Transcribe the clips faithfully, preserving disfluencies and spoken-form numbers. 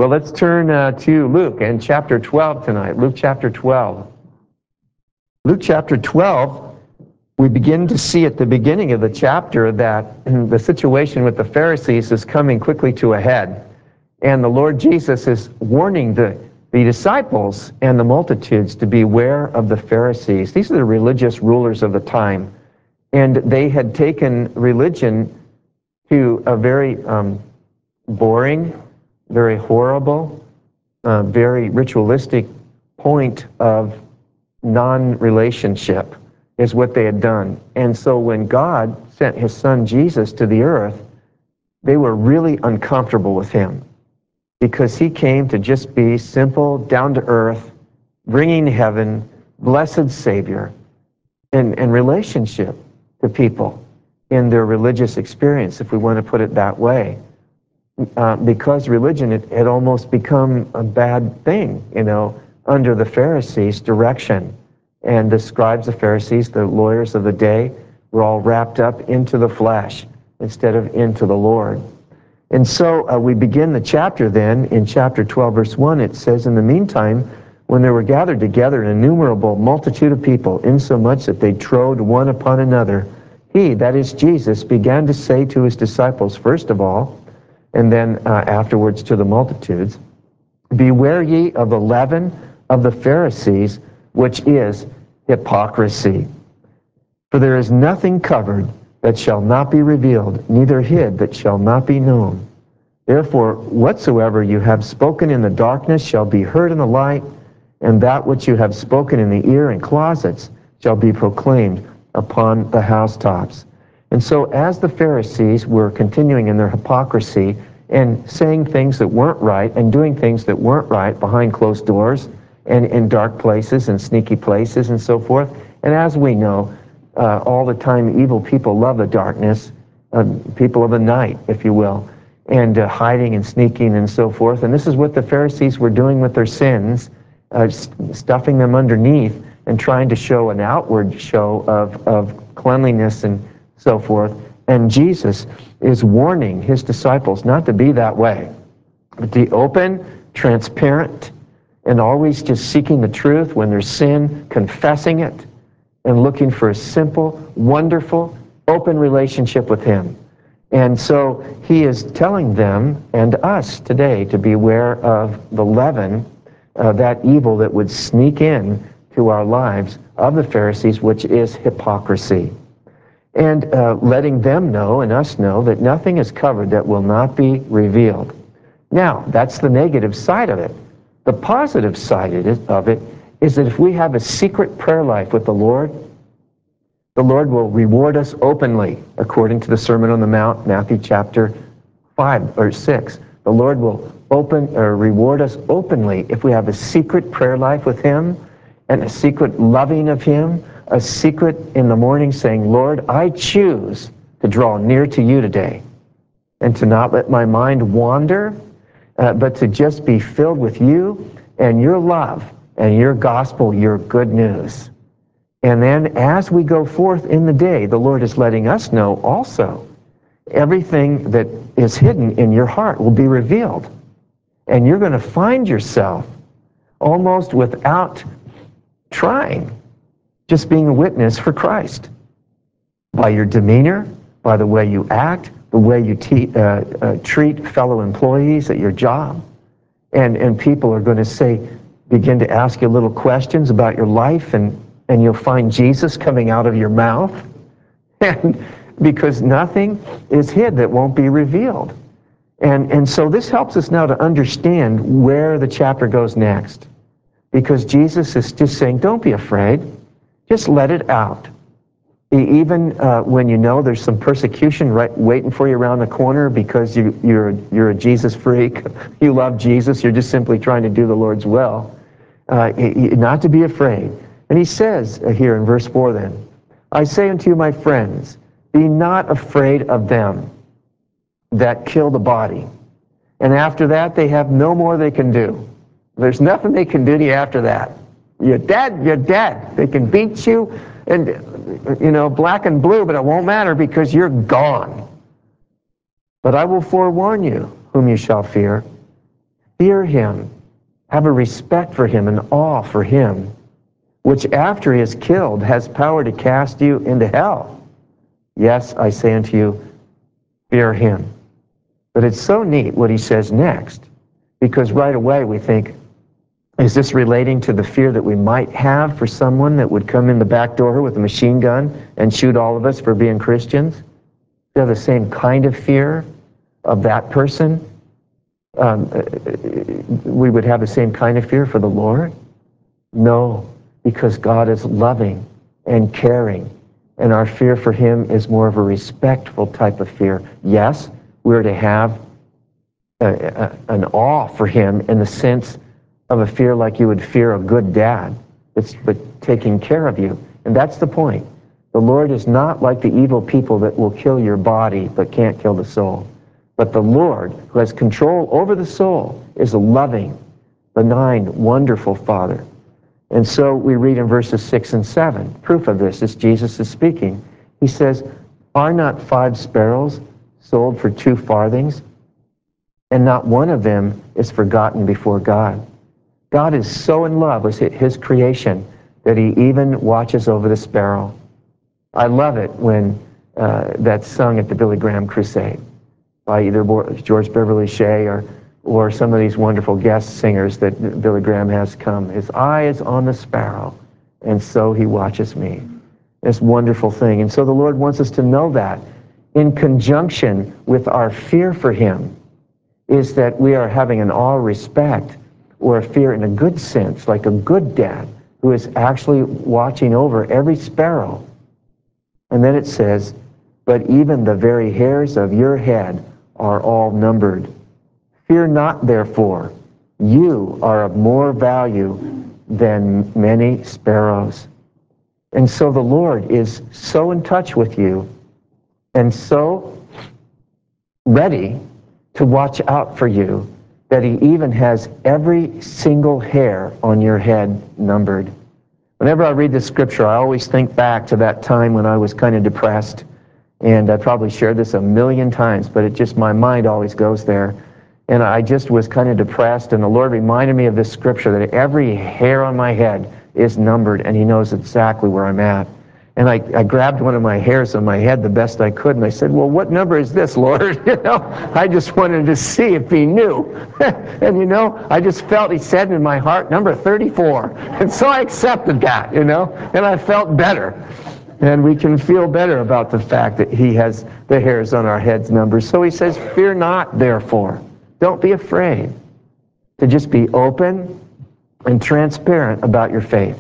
Well, let's turn uh, to Luke and chapter twelve tonight. Luke chapter twelve. Luke chapter twelve, we begin to see at the beginning of the chapter that the situation with the Pharisees is coming quickly to a head. And the Lord Jesus is warning the, the disciples and the multitudes to beware of the Pharisees. These are the religious rulers of the time. And they had taken religion to a very um, boring, very horrible, uh, very ritualistic point of non-relationship is what they had done. And so when God sent his son Jesus to the earth, they were really uncomfortable with him because he came to just be simple, down to earth, bringing heaven, blessed Savior, and, and relationship to people in their religious experience, if we want to put it that way. Uh, because religion had, had almost become a bad thing, you know, under the Pharisees' direction. And the scribes, the Pharisees, the lawyers of the day, were all wrapped up into the flesh instead of into the Lord. And so uh, we begin the chapter then, in chapter twelve, verse one, it says, "In the meantime, when there were gathered together an innumerable multitude of people, insomuch that they trode one upon another, he," that is Jesus, "began to say to his disciples, first of all, and then uh, afterwards to the multitudes, Beware ye of the leaven of the Pharisees, which is hypocrisy. For there is nothing covered that shall not be revealed, neither hid that shall not be known. Therefore, whatsoever you have spoken in the darkness shall be heard in the light, and that which you have spoken in the ear and closets shall be proclaimed upon the housetops." And so as the Pharisees were continuing in their hypocrisy and saying things that weren't right and doing things that weren't right behind closed doors and in dark places and sneaky places and so forth, and as we know, uh, all the time evil people love the darkness, uh, people of the night, if you will, and uh, hiding and sneaking and so forth. And this is what the Pharisees were doing with their sins, uh, st- stuffing them underneath and trying to show an outward show of, of cleanliness and so forth. And Jesus is warning his disciples not to be that way, but to be open, transparent, and always just seeking the truth when there's sin, confessing it, and looking for a simple, wonderful, open relationship with him. And so he is telling them and us today to beware of the leaven, uh, that evil that would sneak in to our lives of the Pharisees, which is hypocrisy. And uh, letting them know and us know that nothing is covered that will not be revealed. Now, that's the negative side of it. The positive side of it is that if we have a secret prayer life with the Lord, the Lord will reward us openly, according to the Sermon on the Mount, Matthew chapter five or six. The Lord will open or reward us openly if we have a secret prayer life with him and a secret loving of him, a secret in the morning saying, Lord, I choose to draw near to you today and to not let my mind wander, uh, but to just be filled with you and your love and your gospel, your good news. And then as we go forth in the day, the Lord is letting us know also everything that is hidden in your heart will be revealed. And you're going to find yourself almost without trying, just being a witness for Christ. By your demeanor, by the way you act, the way you te- uh, uh, treat fellow employees at your job. And, and people are going to say, begin to ask you little questions about your life, and, and you'll find Jesus coming out of your mouth. And because nothing is hid that won't be revealed. And, and so this helps us now to understand where the chapter goes next. Because Jesus is just saying, don't be afraid. Just let it out. Even uh, when you know there's some persecution right waiting for you around the corner because you, you're, you're a Jesus freak, you love Jesus, you're just simply trying to do the Lord's will, uh, not to be afraid. And he says here in verse four then, I say unto you, my friends, be not afraid of them that kill the body. And after that, they have no more they can do. There's nothing they can do to you after that. You're dead, you're dead. They can beat you, and you know, black and blue, but it won't matter because you're gone. But I will forewarn you whom you shall fear. fear him, have a respect for him, an awe for him, which after he is killed has power to cast you into hell. Yes, I say unto you, fear him. But it's so neat what he says next, because right away we think, is this relating to the fear that we might have for someone that would come in the back door with a machine gun and shoot all of us for being Christians? Do you have the same kind of fear of that person? Um, we would have the same kind of fear for the Lord? No, because God is loving and caring, and our fear for him is more of a respectful type of fear. Yes, we're to have a, a, an awe for him in the sense of a fear like you would fear a good dad that's but taking care of you. And that's the point. The Lord is not like the evil people that will kill your body but can't kill the soul. But the Lord, who has control over the soul, is a loving, benign, wonderful Father. And so we read in verses six and seven, proof of this is Jesus is speaking. He says, are not five sparrows sold for two farthings? And not one of them is forgotten before God. God is so in love with his creation that he even watches over the sparrow. I love it when uh, that's sung at the Billy Graham Crusade by either George Beverly Shea or, or some of these wonderful guest singers that Billy Graham has come. His eye is on the sparrow, and so he watches me. It's a wonderful thing. And so the Lord wants us to know that in conjunction with our fear for him is that we are having an awe, respect, or a fear in a good sense, like a good dad who is actually watching over every sparrow. And then it says, but even the very hairs of your head are all numbered. Fear not, therefore, you are of more value than many sparrows. And so the Lord is so in touch with you and so ready to watch out for you that he even has every single hair on your head numbered. Whenever I read this scripture, I always think back to that time when I was kind of depressed. And I probably shared this a million times, but it just, my mind always goes there. And I just was kind of depressed, and the Lord reminded me of this scripture that every hair on my head is numbered, and he knows exactly where I'm at. And I, I grabbed one of my hairs on my head the best I could, and I said, well, what number is this, Lord? You know, I just wanted to see if he knew. And you know, I just felt he said in my heart, number thirty-four. And so I accepted that, you know, and I felt better. And we can feel better about the fact that he has the hairs on our heads numbered. So he says, fear not, therefore. Don't be afraid. To just be open and transparent about your faith.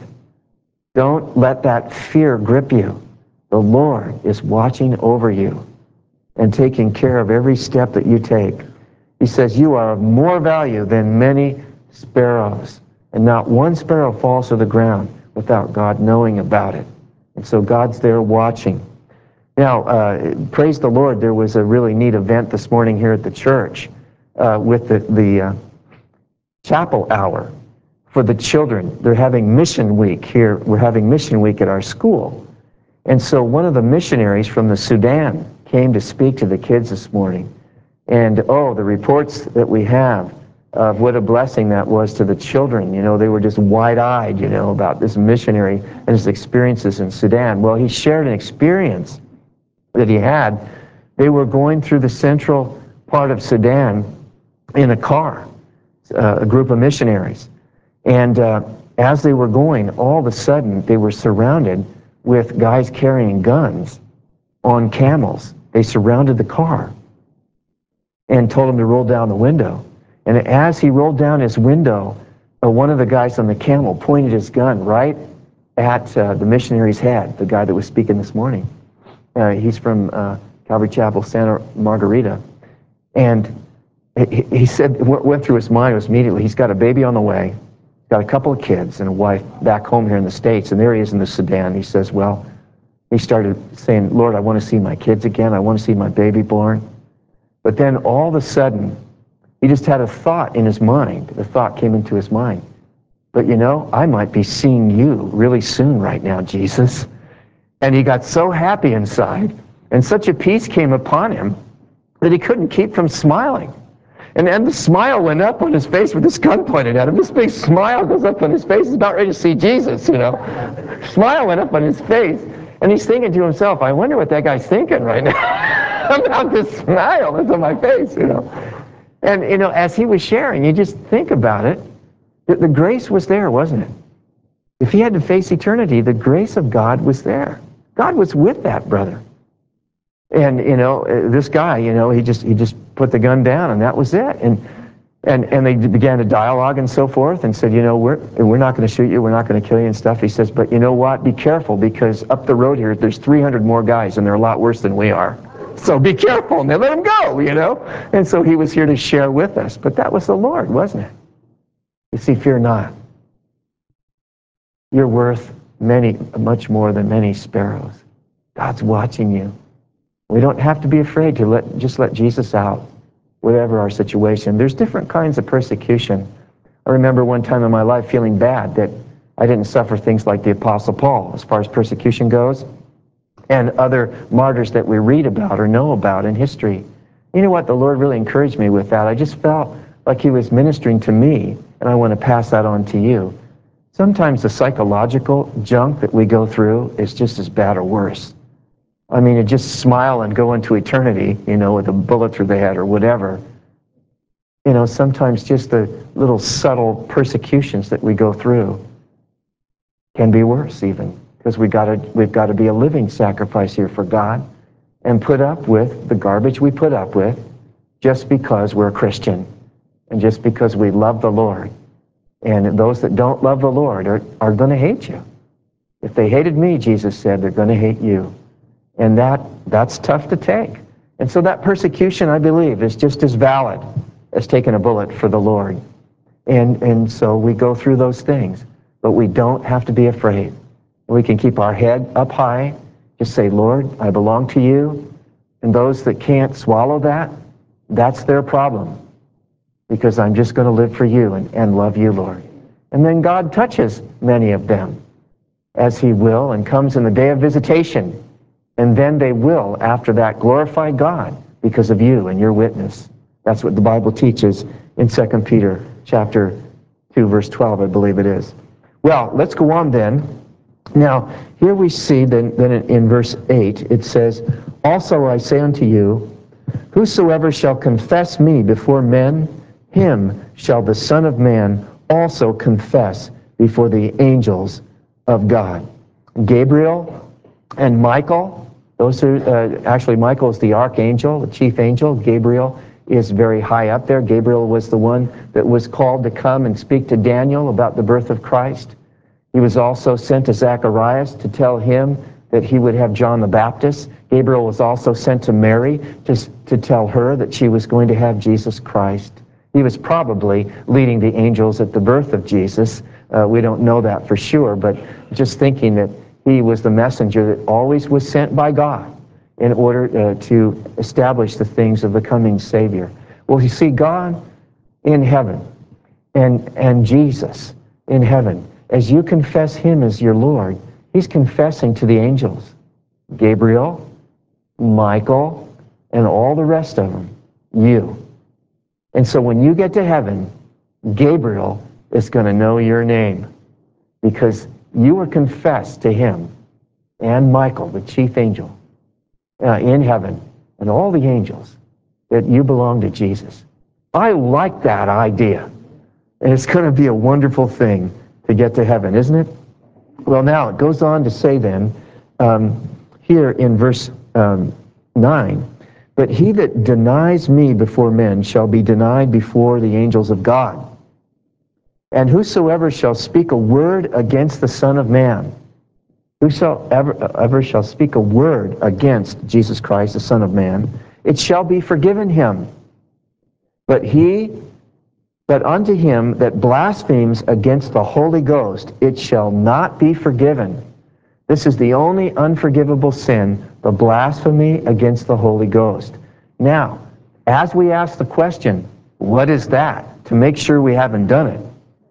Don't let that fear grip you. The Lord is watching over you and taking care of every step that you take. He says, you are of more value than many sparrows. And not one sparrow falls to the ground without God knowing about it. And so God's there watching. Now, uh, praise the Lord, there was a really neat event this morning here at the church uh, with the, the uh, chapel hour for the children. They're having mission week here. We're having mission week at our school. And so one of the missionaries from the Sudan came to speak to the kids this morning. And oh, the reports that we have of what a blessing that was to the children. You know, they were just wide-eyed, you know, about this missionary and his experiences in Sudan. Well, he shared an experience that he had. They were going through the central part of Sudan in a car, uh, a group of missionaries. And uh, as they were going, all of a sudden, they were surrounded with guys carrying guns on camels. They surrounded the car and told him to roll down the window. And as he rolled down his window, uh, one of the guys on the camel pointed his gun right at uh, the missionary's head, the guy that was speaking this morning. Uh, he's from uh, Calvary Chapel, Santa Margarita. And he, he said, what went through his mind was immediately, he's got a baby on the way, got a couple of kids and a wife back home here in the States, and there he is in the Sudan. He says, well, he started saying, Lord, I want to see my kids again. I want to see my baby born. But then all of a sudden, he just had a thought in his mind. The thought came into his mind. But you know, I might be seeing you really soon right now, Jesus. And he got so happy inside, and such a peace came upon him that he couldn't keep from smiling. And then the smile went up on his face with this gun pointed at him. This big smile goes up on his face. He's about ready to see Jesus, you know. Smile went up on his face. And he's thinking to himself, I wonder what that guy's thinking right now about this smile that's on my face, you know. And, you know, as he was sharing, you just think about it, that the grace was there, wasn't it? If he had to face eternity, the grace of God was there. God was with that brother. And, you know, this guy, you know, he just he just put the gun down, and that was it. And and and they began to dialogue and so forth, and said, you know, we're we're not going to shoot you, we're not going to kill you and stuff. He says, but you know what? Be careful, because up the road here, there's three hundred more guys, and they're a lot worse than we are. So be careful, and they let him go, you know. And so he was here to share with us. But that was the Lord, wasn't it? You see, fear not. You're worth many, much more than many sparrows. God's watching you. We don't have to be afraid to let just let Jesus out, whatever our situation. There's different kinds of persecution. I remember one time in my life feeling bad that I didn't suffer things like the Apostle Paul as far as persecution goes, and other martyrs that we read about or know about in history. You know what? The Lord really encouraged me with that. I just felt like he was ministering to me, and I want to pass that on to you. Sometimes the psychological junk that we go through is just as bad or worse. I mean, to just smile and go into eternity, you know, with a bullet through the head or whatever. You know, sometimes just the little subtle persecutions that we go through can be worse even, because we got to we've got to be a living sacrifice here for God and put up with the garbage we put up with just because we're a Christian and just because we love the Lord. And those that don't love the Lord are, are going to hate you. If they hated me, Jesus said, they're going to hate you. And that that's tough to take. And so that persecution, I believe, is just as valid as taking a bullet for the Lord. And, and so we go through those things. But we don't have to be afraid. We can keep our head up high. Just say, Lord, I belong to you. And those that can't swallow that, that's their problem. Because I'm just going to live for you and, and love you, Lord. And then God touches many of them, as he will, and comes in the day of visitation. And then they will, after that, glorify God because of you and your witness. That's what the Bible teaches in Second Peter chapter two, verse twelve, I believe it is. Well, let's go on then. Now, here we see then, then in verse eight, it says, also I say unto you, whosoever shall confess me before men, him shall the Son of Man also confess before the angels of God. Gabriel and Michael, those are, uh, actually Michael is the archangel, the chief angel. Gabriel is very high up there. Gabriel was the one that was called to come and speak to Daniel about the birth of Christ. He was also sent to Zacharias to tell him that he would have John the Baptist. Gabriel was also sent to Mary to, to tell her that she was going to have Jesus Christ. He was probably leading the angels at the birth of Jesus. Uh, we don't know that for sure, but just thinking that he was the messenger that always was sent by God in order uh, to establish the things of the coming Savior. Well, you see, God in heaven and, and Jesus in heaven, as you confess him as your Lord, he's confessing to the angels, Gabriel, Michael, and all the rest of them, you. And so when you get to heaven, Gabriel is going to know your name because you were confessed to him and Michael, the chief angel, uh, in heaven, and all the angels, that you belong to Jesus. I like that idea. And it's going to be a wonderful thing to get to heaven, isn't it? Well, now it goes on to say then, um, here in verse um, nine, but he that denies me before men shall be denied before the angels of God. And whosoever shall speak a word against the Son of Man, whosoever ever shall speak a word against Jesus Christ, the Son of Man, it shall be forgiven him. But he, but unto him that blasphemes against the Holy Ghost, it shall not be forgiven. This is the only unforgivable sin, the blasphemy against the Holy Ghost. Now, as we ask the question, what is that? To make sure we haven't done it.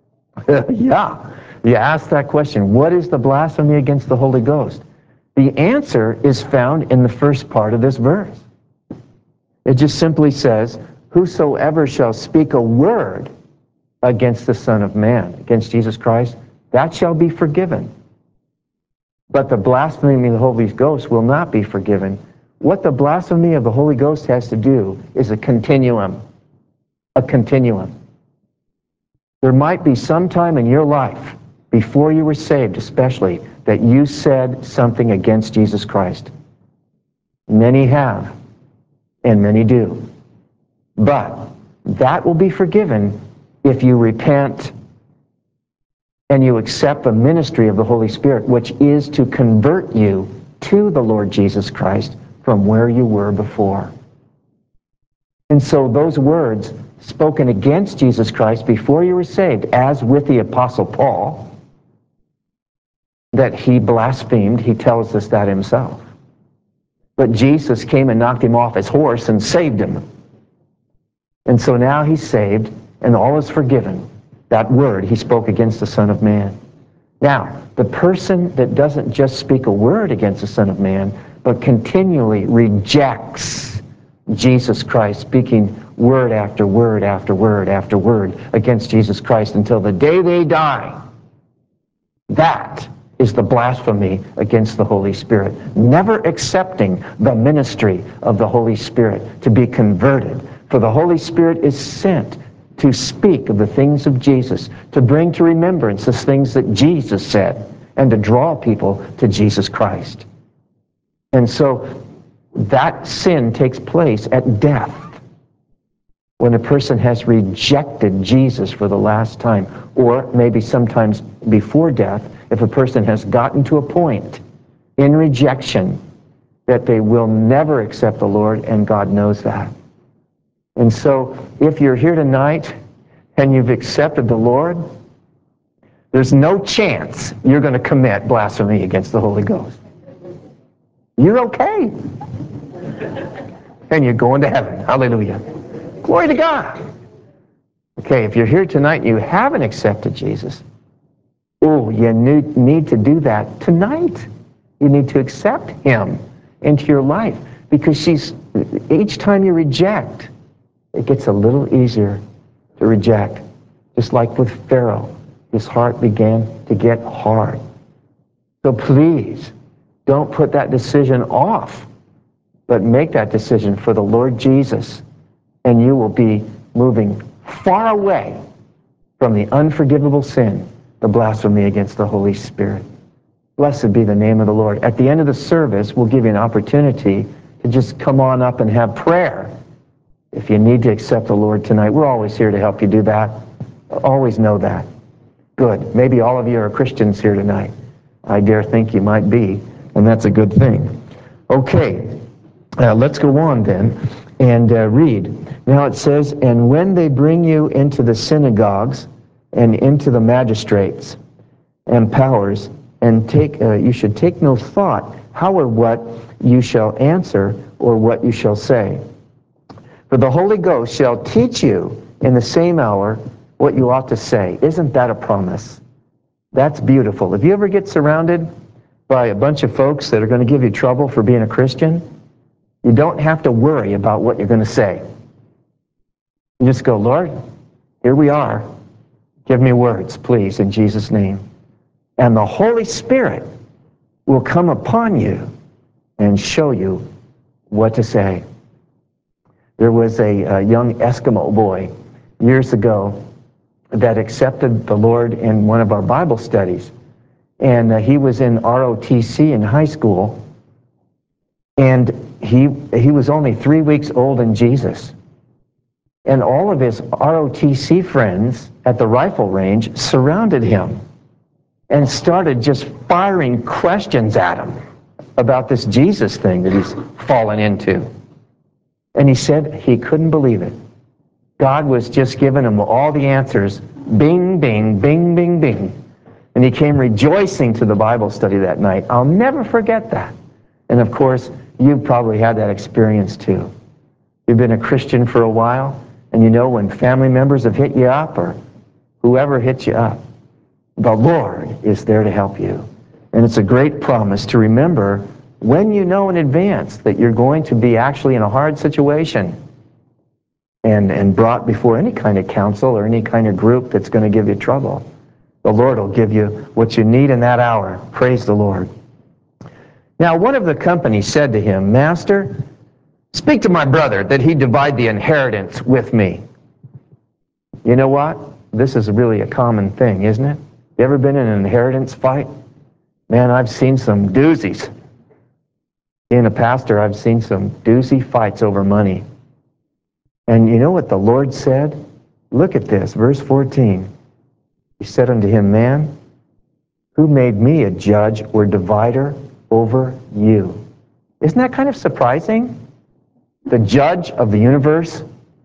Yeah, you ask that question, what is the blasphemy against the Holy Ghost? The answer is found in the first part of this verse. It just simply says, whosoever shall speak a word against the Son of Man, against Jesus Christ, that shall be forgiven. But the blasphemy of the Holy Ghost will not be forgiven. What the blasphemy of the Holy Ghost has to do is a continuum. A continuum. There might be some time in your life, before you were saved especially, that you said something against Jesus Christ. Many have, and many do. But that will be forgiven if you repent and you accept the ministry of the Holy Spirit, which is to convert you to the Lord Jesus Christ from where you were before. And so those words spoken against Jesus Christ before you were saved, as with the Apostle Paul, that he blasphemed, he tells us that himself. But Jesus came and knocked him off his horse and saved him. And so now he's saved and all is forgiven. That word he spoke against the Son of Man. Now, the person that doesn't just speak a word against the Son of Man, but continually rejects Jesus Christ, speaking word after word after word after word against Jesus Christ until the day they die, that is the blasphemy against the Holy Spirit. Never accepting the ministry of the Holy Spirit to be converted. For the Holy Spirit is sent to speak of the things of Jesus, to bring to remembrance the things that Jesus said, and to draw people to Jesus Christ. And so that sin takes place at death, when a person has rejected Jesus for the last time, or maybe sometimes before death, if a person has gotten to a point in rejection that they will never accept the Lord, and God knows that. And so if you're here tonight and you've accepted the Lord, there's no chance you're going to commit blasphemy against the Holy Ghost. You're okay. And you're going to heaven. Hallelujah. Glory to God. Okay, if you're here tonight and you haven't accepted Jesus, oh, you need, need to do that tonight. You need to accept him into your life, because she's each time you reject, it gets a little easier to reject. Just like with Pharaoh, his heart began to get hard. So please, don't put that decision off, but make that decision for the Lord Jesus, and you will be moving far away from the unforgivable sin, the blasphemy against the Holy Spirit. Blessed be the name of the Lord. At the end of the service, we'll give you an opportunity to just come on up and have prayer. If you need to accept the Lord tonight, we're always here to help you do that. Always know that. Good. Maybe all of you are Christians here tonight. I dare think you might be, and that's a good thing. Okay, uh, let's go on then and uh, read. Now it says, and when they bring you into the synagogues and into the magistrates and powers, and take, uh, you should take no thought how or what you shall answer or what you shall say. For the Holy Ghost shall teach you in the same hour what you ought to say. Isn't that a promise? That's beautiful. If you ever get surrounded by a bunch of folks that are going to give you trouble for being a Christian, you don't have to worry about what you're going to say. You just go, Lord, here we are. Give me words, please, in Jesus' name. And the Holy Spirit will come upon you and show you what to say. There was a, a young Eskimo boy years ago that accepted the Lord in one of our Bible studies. And uh, he was in R O T C in high school. And he, he was only three weeks old in Jesus. And all of his R O T C friends at the rifle range surrounded him and started just firing questions at him about this Jesus thing that he's fallen into. And he said he couldn't believe it. God was just giving him all the answers. Bing, bing, bing, bing, bing. And he came rejoicing to the Bible study that night. I'll never forget that. And of course, you've probably had that experience too. You've been a Christian for a while, and you know when family members have hit you up, or whoever hits you up, the Lord is there to help you. And it's a great promise to remember when you know in advance that you're going to be actually in a hard situation. and, and brought before any kind of council or any kind of group that's going to give you trouble. The Lord will give you what you need in that hour. Praise the Lord. Now, one of the company said to him, Master, speak to my brother that he divide the inheritance with me. You know what? This is really a common thing, isn't it? You ever been in an inheritance fight? Man, I've seen some doozies. Being a pastor, I've seen some doozy fights over money. And you know what the Lord said? Look at this, verse fourteen. He said unto him, Man, who made me a judge or divider over you? Isn't that kind of surprising? The judge of the universe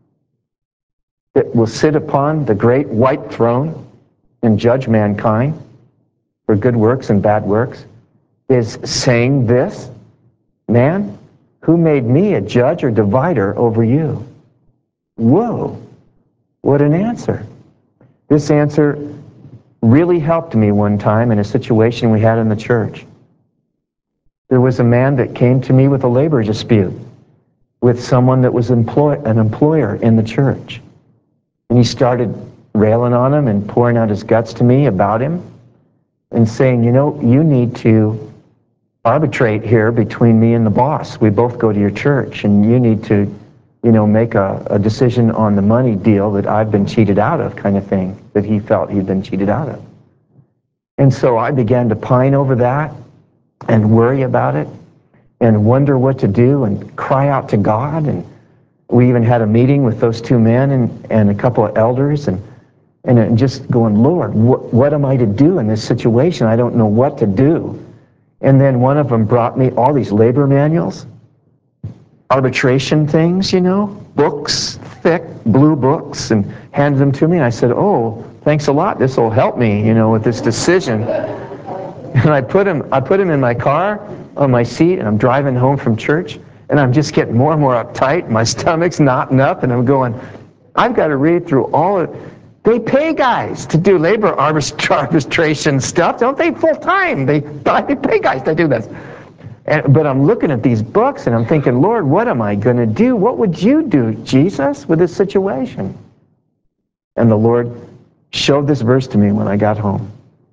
that will sit upon the great white throne and judge mankind for good works and bad works is saying this, Man, who made me a judge or divider over you? Whoa, what an answer. This answer really helped me one time in a situation we had in the church. There was a man that came to me with a labor dispute with someone that was employ- an employer in the church. And he started railing on him and pouring out his guts to me about him and saying, you know, you need to arbitrate here between me and the boss. We both go to your church, and you need to, you know, make a, a decision on the money deal that I've been cheated out of, kind of thing, that he felt he'd been cheated out of. And so I began to pine over that and worry about it and wonder what to do and cry out to God. And we even had a meeting with those two men and, and a couple of elders, and and just going, Lord, what, what am I to do in this situation? I don't know what to do. And then one of them brought me all these labor manuals, arbitration things, you know, books, thick blue books, and handed them to me. I said, oh, thanks a lot. This will help me, you know, with this decision. And I put him, I put him in my car on my seat, and I'm driving home from church, and I'm just getting more and more uptight. My stomach's knotting up, and I'm going, I've got to read through all of. They pay guys to do labor arbitration stuff, don't they? Full time. They they pay guys to do this. And, but I'm looking at these books, and I'm thinking, Lord, what am I going to do? What would you do, Jesus, with this situation? And the Lord showed this verse to me when I got home.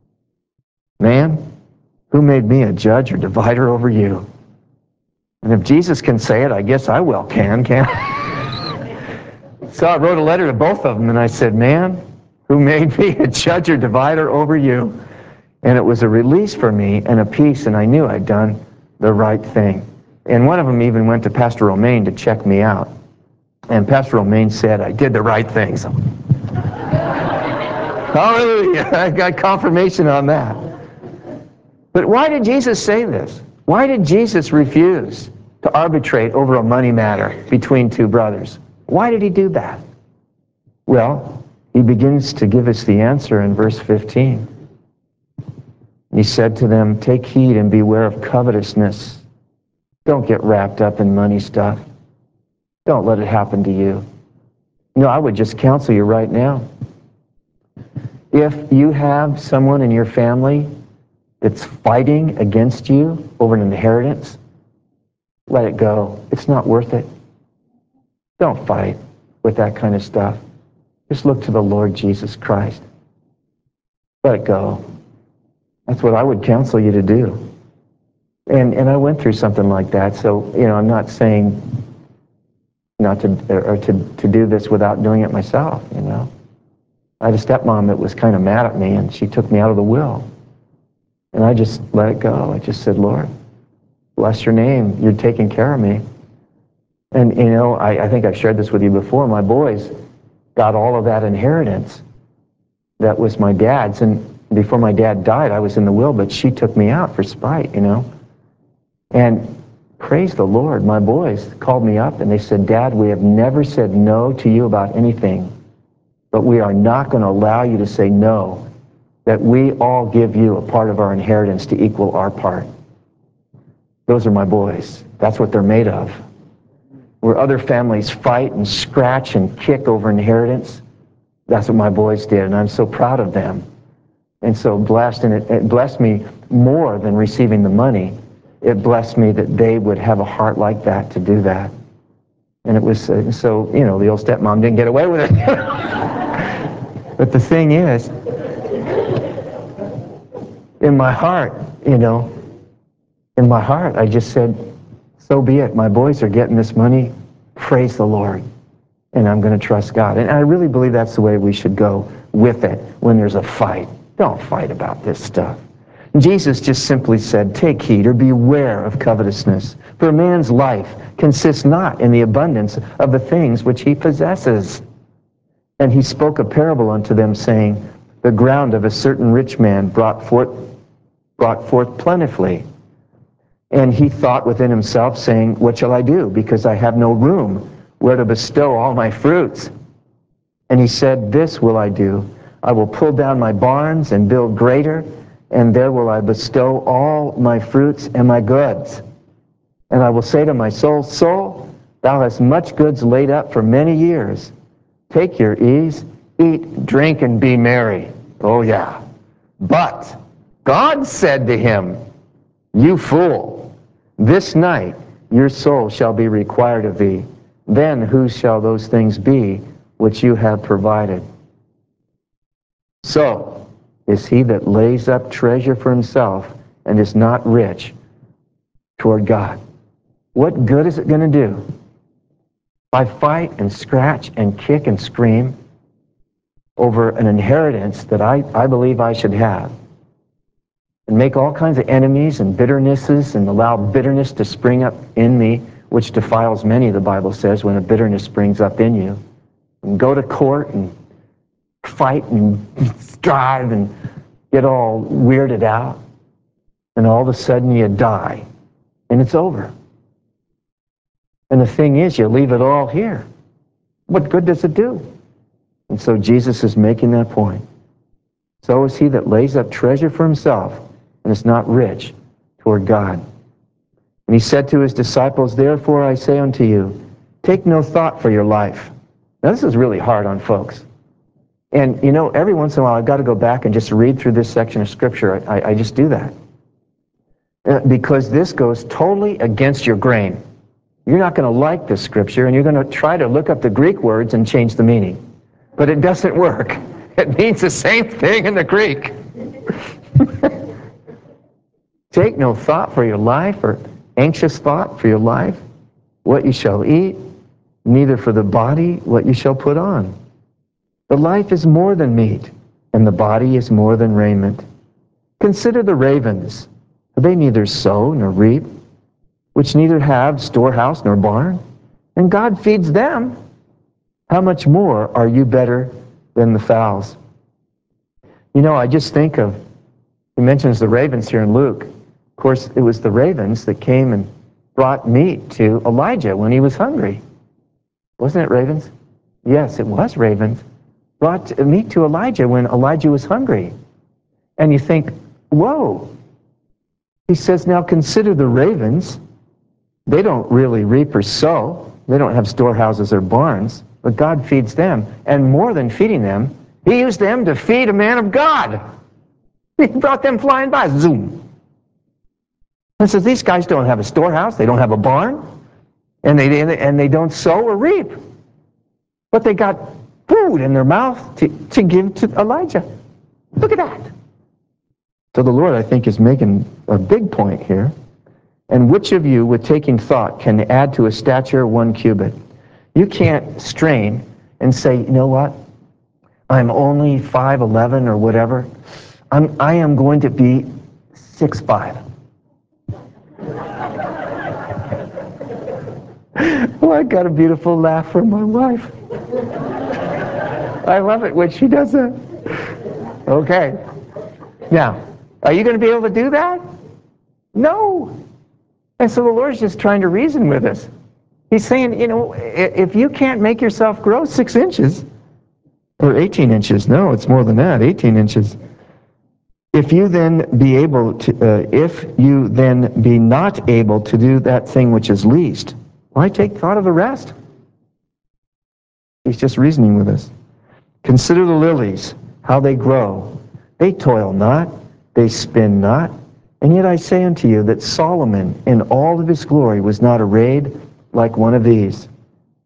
Man, who made me a judge or divider over you? And if Jesus can say it, I guess I well can, can't I? So I wrote a letter to both of them, and I said, man, who made me a judge or divider over you? And it was a release for me and a peace, and I knew I'd done the right thing. And one of them even went to Pastor Romaine to check me out. And Pastor Romaine said I did the right thing. So, hallelujah, I got confirmation on that. But why did Jesus say this? Why did Jesus refuse to arbitrate over a money matter between two brothers? Why did he do that? Well, he begins to give us the answer in verse fifteen. He said to them, take heed and beware of covetousness. Don't get wrapped up in money stuff. Don't let it happen to you. You know, I would just counsel you right now. If you have someone in your family that's fighting against you over an inheritance, let it go. It's not worth it. Don't fight with that kind of stuff. Just look to the Lord Jesus Christ. Let it go. That's what I would counsel you to do. And and I went through something like that, so you know, I'm not saying not to or to, to do this without doing it myself, you know. I had a stepmom that was kind of mad at me, and she took me out of the will. And I just let it go. I just said, Lord, bless your name. You're taking care of me. And, you know, I, I think I've shared this with you before. My boys got all of that inheritance that was my dad's. And before my dad died, I was in the will, but she took me out for spite, you know. And praise the Lord, my boys called me up and they said, Dad, we have never said no to you about anything, but we are not going to allow you to say no, that we all give you a part of our inheritance to equal our part. Those are my boys. That's what they're made of. Where other families fight and scratch and kick over inheritance, that's what my boys did, and I'm so proud of them. And so blessed, and it, it blessed me more than receiving the money. It blessed me that they would have a heart like that to do that. And it was, uh, so, you know, the old stepmom didn't get away with it. But the thing is, in my heart, you know, in my heart, I just said, so be it. My boys are getting this money. Praise the Lord. And I'm going to trust God. And I really believe that's the way we should go with it when there's a fight. Don't fight about this stuff. Jesus just simply said, take heed or beware of covetousness. For a man's life consists not in the abundance of the things which he possesses. And he spoke a parable unto them, saying, the ground of a certain rich man brought forth, brought forth plentifully. And he thought within himself, saying, what shall I do? Because I have no room where to bestow all my fruits. And he said, this will I do. I will pull down my barns and build greater, and there will I bestow all my fruits and my goods. And I will say to my soul, soul, thou hast much goods laid up for many years. Take your ease, eat, drink, and be merry. Oh yeah. But God said to him, you fool, this night your soul shall be required of thee. Then whose shall those things be which you have provided? So is he that lays up treasure for himself and is not rich toward God. What good is it going to do if I fight and scratch and kick and scream over an inheritance that I, I believe I should have, and make all kinds of enemies and bitternesses and allow bitterness to spring up in me, which defiles many, the Bible says, when a bitterness springs up in you, and go to court and fight and strive and get all weirded out, and all of a sudden you die, and it's over. And the thing is, you leave it all here. What good does it do? And so Jesus is making that point. So is he that lays up treasure for himself and is not rich toward God. And he said to his disciples, therefore I say unto you, take no thought for your life. Now this is really hard on folks. And you know, every once in a while I've got to go back and just read through this section of Scripture. I, I just do that. Uh, because this goes totally against your grain. You're not going to like this Scripture, and you're going to try to look up the Greek words and change the meaning. But it doesn't work. It means the same thing in the Greek. Take no thought for your life, or anxious thought for your life, what you shall eat, neither for the body what you shall put on. The life is more than meat, and the body is more than raiment. Consider the ravens. They neither sow nor reap, which neither have storehouse nor barn, and God feeds them. How much more are you better than the fowls? You know, I just think of, he mentions the ravens here in Luke. Of course, it was the ravens that came and brought meat to Elijah when he was hungry. Wasn't it ravens? Yes, it was ravens. Brought meat to Elijah when Elijah was hungry. And you think, whoa. He says, now consider the ravens. They don't really reap or sow. They don't have storehouses or barns. But God feeds them. And more than feeding them, he used them to feed a man of God. He brought them flying by. Zoom. And says, these guys don't have a storehouse. They don't have a barn. And they, and they don't sow or reap. But they got food in their mouth to, to give to Elijah. Look at that. So the Lord, I think, is making a big point here. And which of you, with taking thought, can add to a stature one cubit? You can't strain and say, you know what? I'm only five eleven or whatever. I'm, I am going to be six five. Well, I got a beautiful laugh from my wife. I love it when she does that. Okay. Now, are you going to be able to do that? No. And so the Lord's just trying to reason with us. He's saying, you know, if you can't make yourself grow six inches, or eighteen inches, no, it's more than that, eighteen inches. If you then be able to, uh, if you then be not able to do that thing which is least, why take thought of the rest? He's just reasoning with us. Consider the lilies, how they grow. They toil not, they spin not. And yet I say unto you that Solomon in all of his glory was not arrayed like one of these.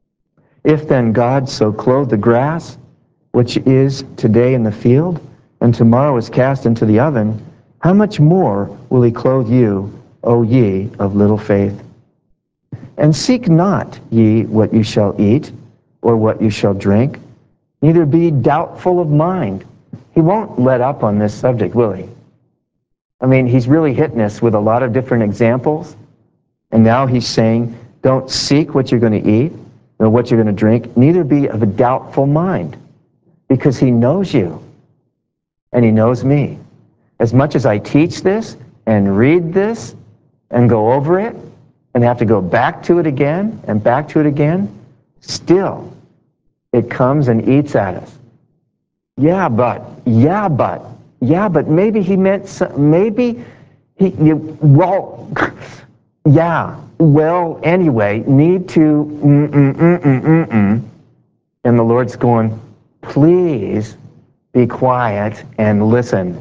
If then God so clothe the grass, which is today in the field, and tomorrow is cast into the oven, how much more will he clothe you, O ye of little faith? And seek not ye what you shall eat, or what you shall drink, neither be doubtful of mind. He won't let up on this subject, will he? I mean, he's really hitting us with a lot of different examples, and now he's saying, don't seek what you're going to eat, or what you're going to drink, neither be of a doubtful mind, because he knows you, and he knows me. As much as I teach this, and read this, and go over it, and have to go back to it again, and back to it again, still, it comes and eats at us. Yeah, but, yeah, but, yeah, but maybe he meant, some, maybe he, you, well, yeah, well, anyway, need to, mm, mm, mm, mm, mm, mm. And the Lord's going, please be quiet and listen.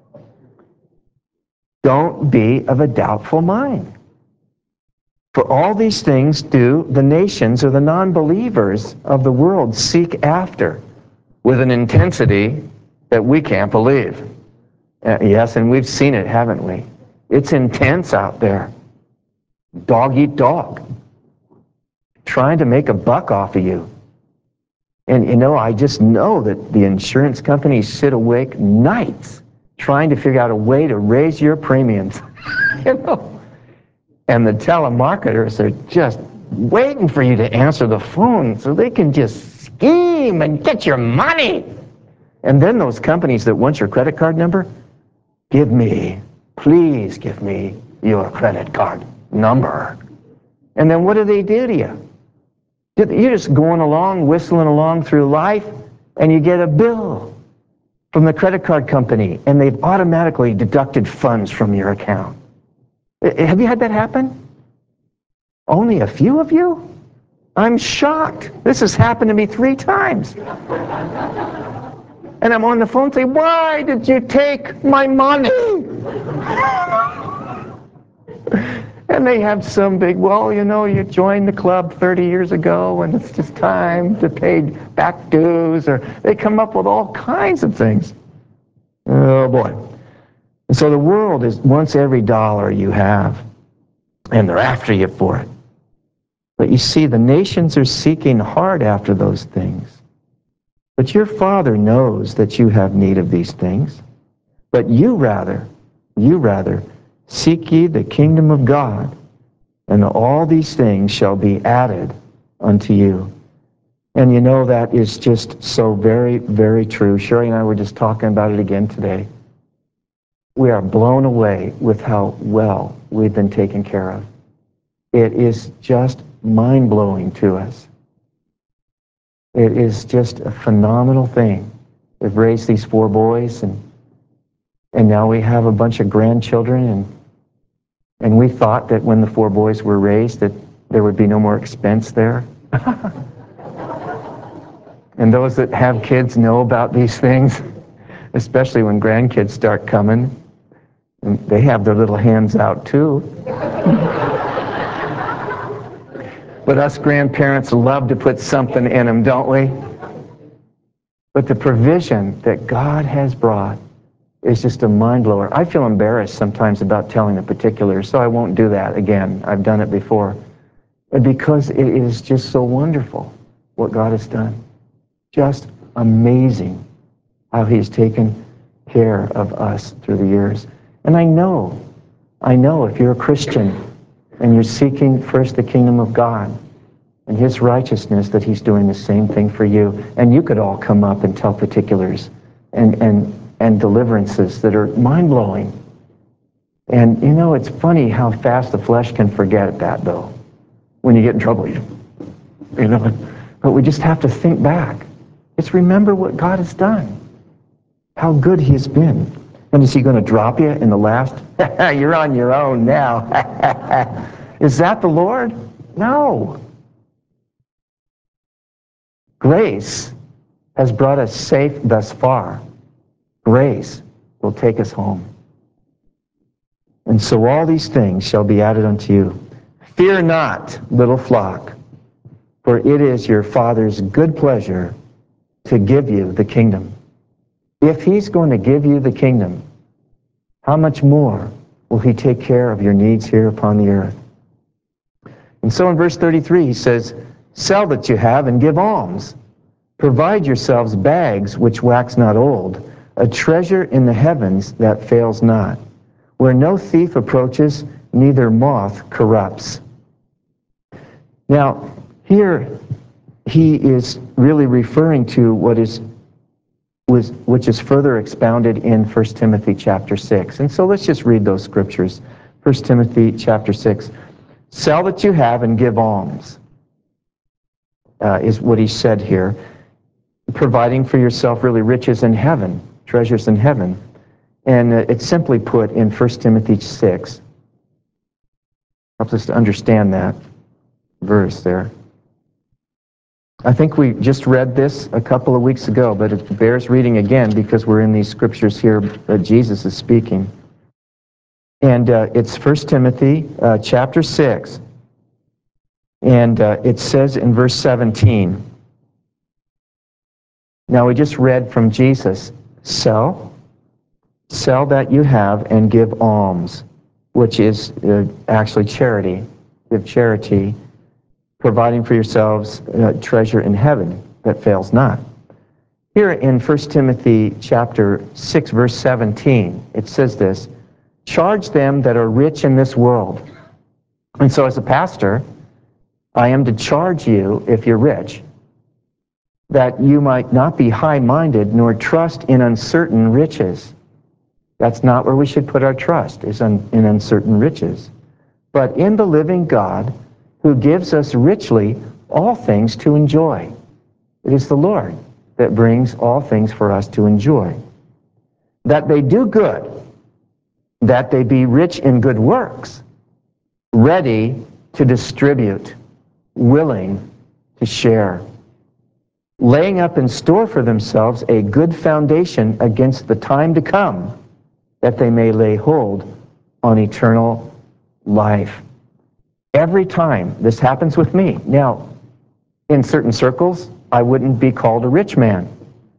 Don't be of a doubtful mind. For all these things do the nations or the non-believers of the world seek after with an intensity that we can't believe. Uh, yes, and we've seen it, haven't we? It's intense out there. Dog eat dog. Trying to make a buck off of you. And you know, I just know that the insurance companies sit awake nights trying to figure out a way to raise your premiums. You know? And the telemarketers are just waiting for you to answer the phone so they can just scheme and get your money. And then those companies that want your credit card number, give me, please give me your credit card number. And then what do they do to you? You're just going along, whistling along through life, and you get a bill from the credit card company, and they've automatically deducted funds from your account. Have you had that happen? Only a few of you? I'm shocked. This has happened to me three times. And I'm on the phone saying, why did you take my money? And they have some big, well, you know, you joined the club thirty years ago and it's just time to pay back dues, or they come up with all kinds of things. Oh boy. And so the world is wants every dollar you have, and they're after you for it. But you see, the nations are seeking hard after those things. But your Father knows that you have need of these things. But you rather, you rather, seek ye the kingdom of God, and all these things shall be added unto you. And you know, that is just so very, very true. Sherry and I were just talking about it again today. We are blown away with how well we've been taken care of. It is just mind-blowing to us. It is just a phenomenal thing. We've raised these four boys, and and now we have a bunch of grandchildren, and and we thought that when the four boys were raised that there would be no more expense there. And those that have kids know about these things, especially when grandkids start coming. And they have their little hands out too. But us grandparents love to put something in them, don't we? But the provision that God has brought is just a mind blower. I feel embarrassed sometimes about telling the particulars, so I won't do that again. I've done it before. Because it is just so wonderful what God has done. Just amazing how He's taken care of us through the years. And I know, I know if you're a Christian and you're seeking first the kingdom of God and His righteousness, that He's doing the same thing for you. And you could all come up and tell particulars and, and, and deliverances that are mind-blowing. And you know, it's funny how fast the flesh can forget that, though. When you get in trouble, you, you know. But we just have to think back. Just remember what God has done. How good He has been. And is He going to drop you in the last? You're on your own now. Is that the Lord? No. Grace has brought us safe thus far. Grace will take us home. And so all these things shall be added unto you. Fear not, little flock, For it is your Father's good pleasure to give you the kingdom. If he's going to give you the kingdom, how much more will he take care of your needs here upon the earth? And so in verse thirty-three, he says, sell that you have and give alms. Provide yourselves bags which wax not old, a treasure in the heavens that fails not, where no thief approaches, neither moth corrupts. Now, here he is really referring to what is was, which is further expounded in First Timothy chapter six. And so let's just read those scriptures. First Timothy chapter six. Sell that you have and give alms, uh, is what he said here. Providing for yourself really riches in heaven, treasures in heaven. And uh, it's simply put in First Timothy six. Helps us to understand that verse there. I think we just read this a couple of weeks ago, but it bears reading again because we're in these scriptures here that Jesus is speaking. And uh, it's First Timothy uh, chapter six. And uh, it says in verse seventeen, now we just read from Jesus, sell, sell that you have and give alms, which is uh, actually charity. Give charity, providing for yourselves uh, treasure in heaven that fails not. Here in First Timothy chapter six, verse seventeen, it says this, charge them that are rich in this world. And so as a pastor, I am to charge you, if you're rich, that you might not be high-minded nor trust in uncertain riches. That's not where we should put our trust, is in uncertain riches. But in the living God, who gives us richly all things to enjoy. It is the Lord that brings all things for us to enjoy. That they do good, that they be rich in good works, ready to distribute, willing to share, laying up in store for themselves a good foundation against the time to come, that they may lay hold on eternal life. Every time this happens with me. Now, in certain circles, I wouldn't be called a rich man.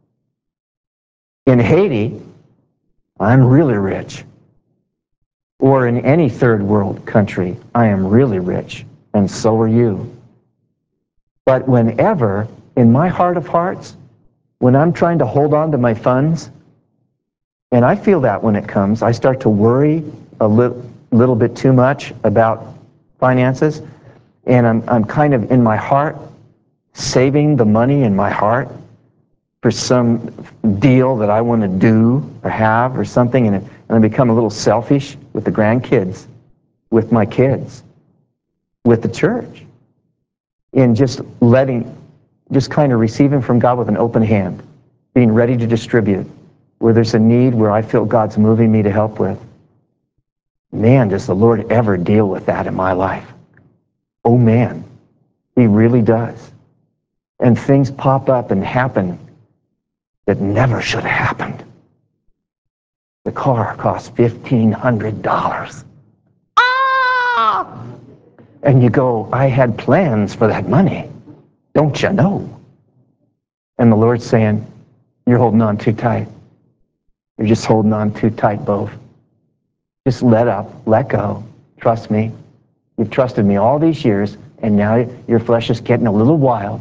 In Haiti, I'm really rich. Or in any third world country, I am really rich, and so are you. But whenever, in my heart of hearts, when I'm trying to hold on to my funds, and I feel that when it comes, I start to worry a li- little bit too much about finances, and I'm, I'm kind of in my heart saving the money in my heart for some deal that I want to do or have or something, and, it, and I become a little selfish with the grandkids, with my kids, with the church, in just letting, just kind of receiving from God with an open hand, being ready to distribute where there's a need, where I feel God's moving me to help with. Man, does the Lord ever deal with that in my life? Oh man, he really does. And things pop up and happen that never should have happened. The car costs fifteen hundred dollars. Ah! And you go, I had plans for that money. Don't you know? And the Lord's saying, you're holding on too tight. You're just holding on too tight, both. Just let up, let go. Trust me. You've trusted me all these years, and now your flesh is getting a little wild.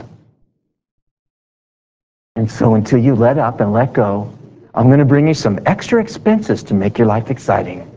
And so until you let up and let go, I'm going to bring you some extra expenses to make your life exciting.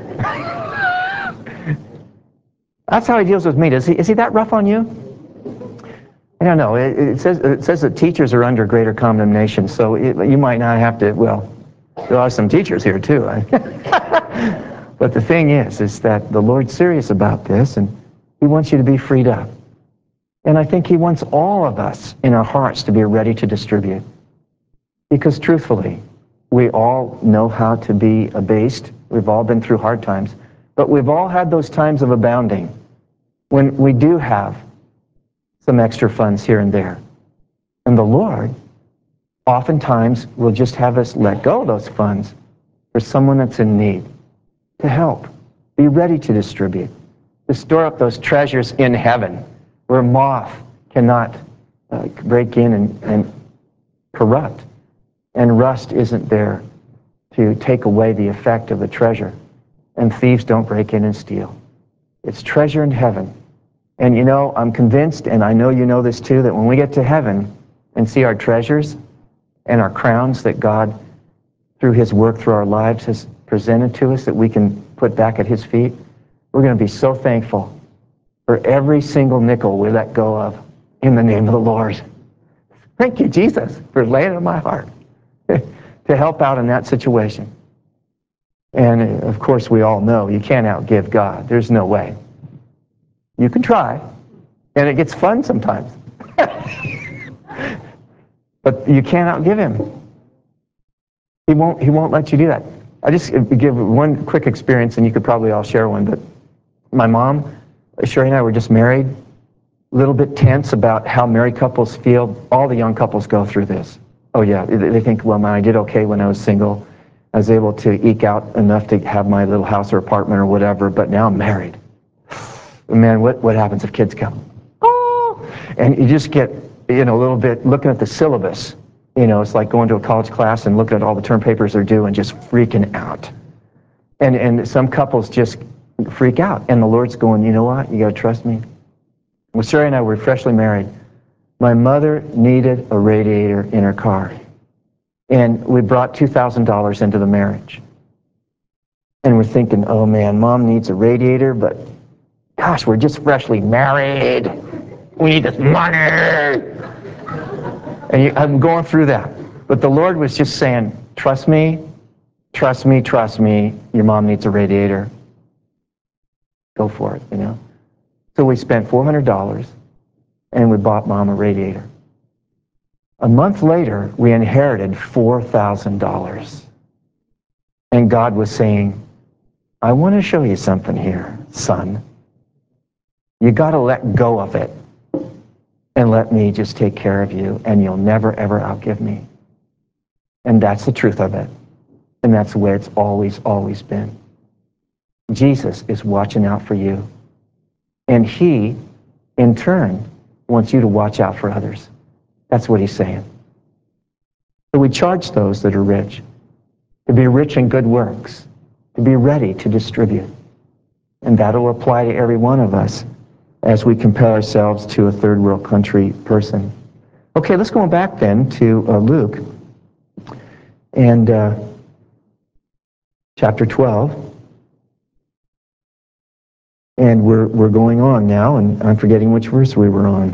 That's how he deals with me. Is he, is he that rough on you? I don't know. It, it says it says that teachers are under greater condemnation, so it, you might not have to, well, there are some teachers here too. But the thing is, is that the Lord's serious about this, and he wants you to be freed up. And I think he wants all of us in our hearts to be ready to distribute. Because truthfully, we all know how to be abased. We've all been through hard times. But we've all had those times of abounding when we do have some extra funds here and there. And the Lord oftentimes will just have us let go of those funds for someone that's in need, to help. Be ready to distribute, to store up those treasures in heaven where moth cannot uh, break in and, and corrupt. And rust isn't there to take away the effect of the treasure. And thieves don't break in and steal. It's treasure in heaven. And you know, I'm convinced, and I know you know this too, that when we get to heaven and see our treasures and our crowns that God, through his work through our lives, has presented to us that we can put back at his feet, we're going to be so thankful for every single nickel we let go of in the name of the Lord. Thank you, Jesus, for laying it on my heart to help out in that situation. And of course, we all know you can't outgive God. There's no way. You can try, and it gets fun sometimes. But you can't outgive him. He won't, he won't let you do that. I just give one quick experience, and you could probably all share one, but my mom, Sherry and I were just married, a little bit tense about how married couples feel. All the young couples go through this. Oh yeah, they think, well, man, I did okay when I was single. I was able to eke out enough to have my little house or apartment or whatever, but now I'm married. Man, what, what happens if kids come? Oh! And you just get, you know, a little bit looking at the syllabus. You know, it's like going to a college class and looking at all the term papers they're due and just freaking out. And, and some couples just freak out. And the Lord's going, you know what? You got to trust me. Well, Sherry and I were freshly married. My mother needed a radiator in her car. And we brought two thousand dollars into the marriage. And we're thinking, oh man, Mom needs a radiator, but gosh, we're just freshly married. We need this money. And you, I'm going through that. But the Lord was just saying, trust me, trust me, trust me. Your mom needs a radiator. Go for it, you know. So we spent four hundred dollars and we bought Mom a radiator. A month later, we inherited four thousand dollars. And God was saying, I want to show you something here, son. You got to let go of it and let me just take care of you, and you'll never, ever outgive me. And that's the truth of it. And that's the way it's always, always been. Jesus is watching out for you. And he, in turn, wants you to watch out for others. That's what he's saying. So we charge those that are rich to be rich in good works, to be ready to distribute. And that'll apply to every one of us as we compare ourselves to a third world country person. Okay, let's go back then to uh, Luke and uh, chapter twelve. And we're, we're going on now, and I'm forgetting which verse we were on.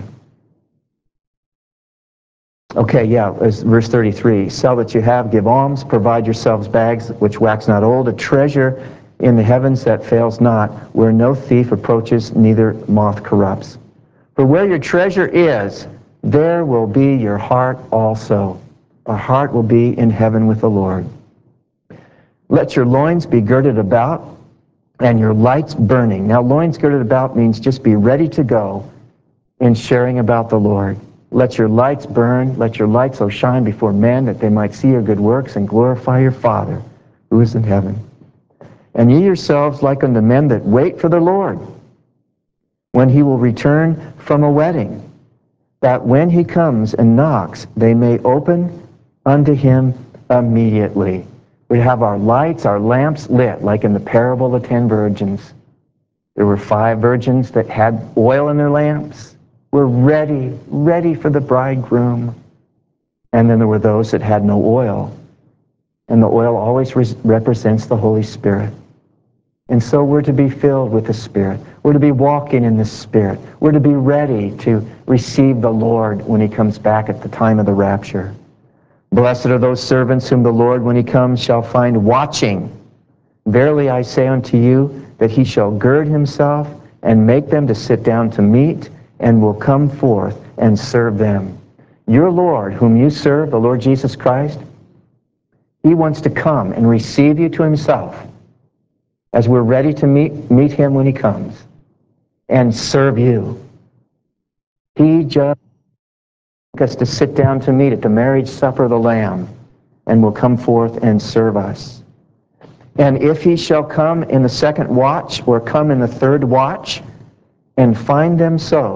Okay, yeah, it's verse thirty-three. Sell that you have, give alms, provide yourselves bags which wax not old, a treasure in the heavens that fails not, where no thief approaches, neither moth corrupts. For where your treasure is, there will be your heart also. Our heart will be in heaven with the Lord. Let your loins be girded about, and your lights burning. Now, loins girded about means just be ready to go in sharing about the Lord. Let your lights burn, let your light so shine before men that they might see your good works and glorify your Father who is in heaven. And ye yourselves like unto men that wait for the Lord, when he will return from a wedding, that when he comes and knocks, they may open unto him immediately. We have our lights, our lamps lit, like in the parable of the ten virgins. There were five virgins that had oil in their lamps. Were ready, ready for the bridegroom. And then there were those that had no oil. And the oil always re- represents the Holy Spirit. And so we're to be filled with the Spirit. We're to be walking in the Spirit. We're to be ready to receive the Lord when he comes back at the time of the rapture. Blessed are those servants whom the Lord, when he comes, shall find watching. Verily I say unto you, that he shall gird himself and make them to sit down to meat, and will come forth and serve them. Your Lord, whom you serve, the Lord Jesus Christ, he wants to come and receive you to himself as we're ready to meet, meet him when he comes and serve you. He just wants us to sit down to meat at the marriage supper of the Lamb, and will come forth and serve us. And if he shall come in the second watch, or come in the third watch, and find them so,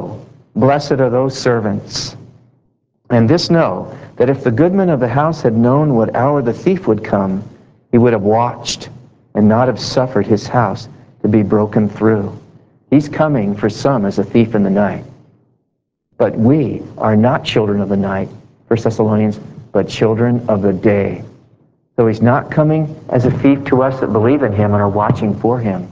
Blessed are those servants. And this know, that if the goodman of the house had known what hour the thief would come, he would have watched and not have suffered his house to be broken through. He's coming for some as a thief in the night. But we are not children of the night, First Thessalonians, but children of the day. So he's not coming as a thief to us that believe in him and are watching for him,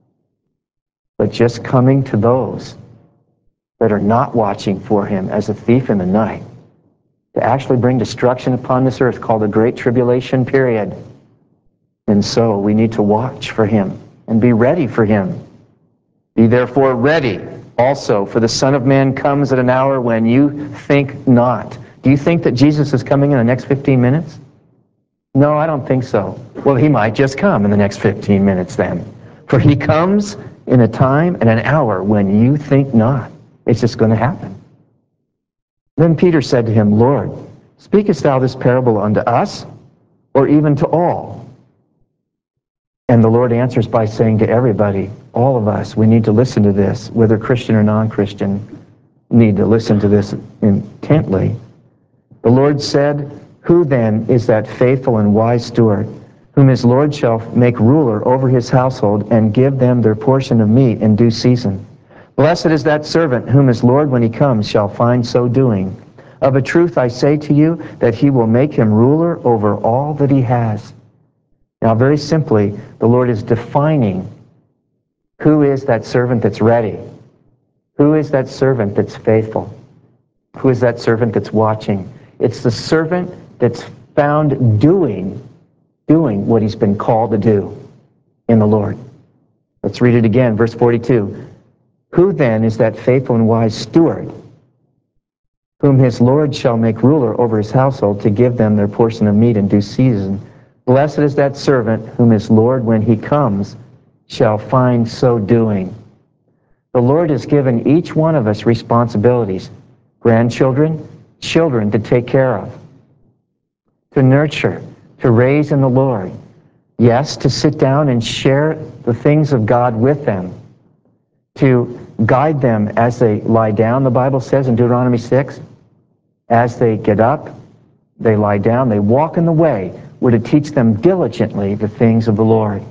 but just coming to those that are not watching for him as a thief in the night, to actually bring destruction upon this earth called the Great Tribulation period. And so we need to watch for him and be ready for him. Be therefore ready also, for the Son of Man comes at an hour when you think not. Do you think that Jesus is coming in the next fifteen minutes? No, I don't think so. Well, he might just come in the next fifteen minutes then. For he comes in a time and an hour when you think not. It's just going to happen. Then Peter said to him, Lord, speakest thou this parable unto us, or even to all? And the Lord answers by saying to everybody, all of us, we need to listen to this, whether Christian or non-Christian, need to listen to this intently. The Lord said, who then is that faithful and wise steward, whom his Lord shall make ruler over his household, and give them their portion of meat in due season? Blessed is that servant whom his Lord, when he comes, shall find so doing. Of a truth I say to you, that he will make him ruler over all that he has. Now, very simply, the Lord is defining who is that servant that's ready. Who is that servant that's faithful? Who is that servant that's watching? It's the servant that's found doing, doing what he's been called to do in the Lord. Let's read it again, verse forty-two. Who then is that faithful and wise steward, whom his Lord shall make ruler over his household, to give them their portion of meat in due season? Blessed is that servant whom his Lord, when he comes, shall find so doing. The Lord has given each one of us responsibilities, grandchildren, children to take care of, to nurture, to raise in the Lord. Yes, to sit down and share the things of God with them, to guide them as they lie down, the Bible says in Deuteronomy six. As they get up, they lie down, they walk in the way. We're to teach them diligently the things of the Lord.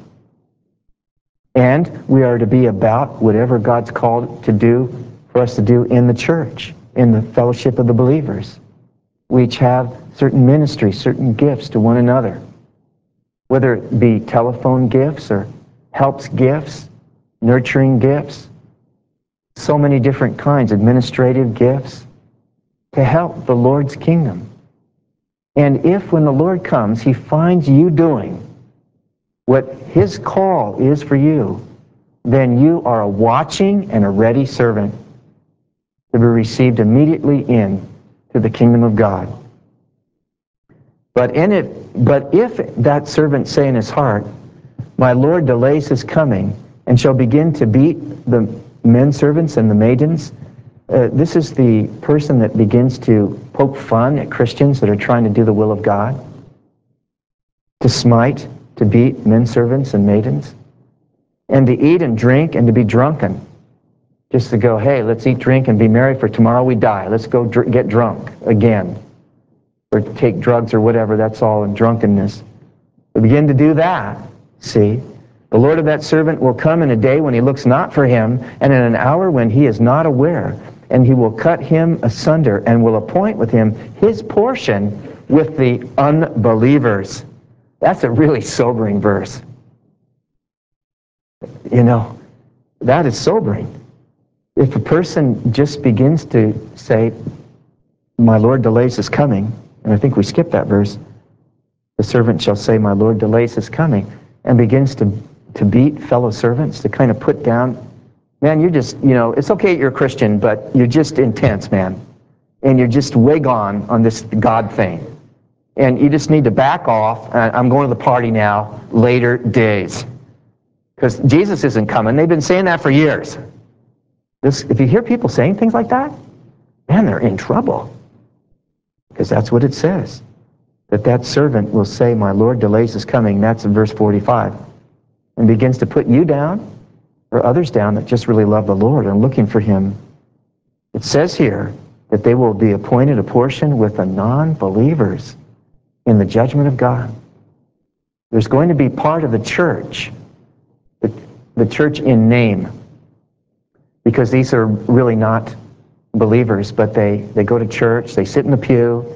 And we are to be about whatever God's called to do, for us to do in the church, in the fellowship of the believers. We each have certain ministries, certain gifts to one another, whether it be telephone gifts or helps gifts, nurturing gifts, so many different kinds, administrative gifts, to help the Lord's kingdom. And if when the Lord comes, he finds you doing what his call is for you, then you are a watching and a ready servant to be received immediately in to the kingdom of God. But in it, but if that servant say in his heart, my Lord delays his coming, and shall begin to beat the men servants and the maidens, uh, this is the person that begins to poke fun at Christians that are trying to do the will of God, to smite, to beat men servants and maidens, and to eat and drink and to be drunken. Just to go, hey, let's eat, drink, and be merry, for tomorrow we die. Let's go dr- get drunk again. Or take drugs or whatever, that's all in drunkenness. We begin to do that, see. The Lord of that servant will come in a day when he looks not for him, and in an hour when he is not aware. And he will cut him asunder, and will appoint with him his portion with the unbelievers. That's a really sobering verse. You know, that is sobering. If a person just begins to say, my Lord delays his coming, and I think we skipped that verse, the servant shall say, my Lord delays his coming, and begins to, to beat fellow servants, to kind of put down, man, you're just, you know, it's okay you're a Christian, but you're just intense, man. And you're just way gone on this God thing. And you just need to back off. I'm going to the party now, later days. Because Jesus isn't coming. They've been saying that for years. This, if you hear people saying things like that, man, they're in trouble. Because that's what it says. That that servant will say, my Lord delays his coming. That's in verse forty-five. And begins to put you down, or others down that just really love the Lord and looking for him. It says here that they will be appointed a portion with the non-believers in the judgment of God. There's going to be part of the church, the, the church in name, because these are really not believers, but they, they go to church, they sit in the pew,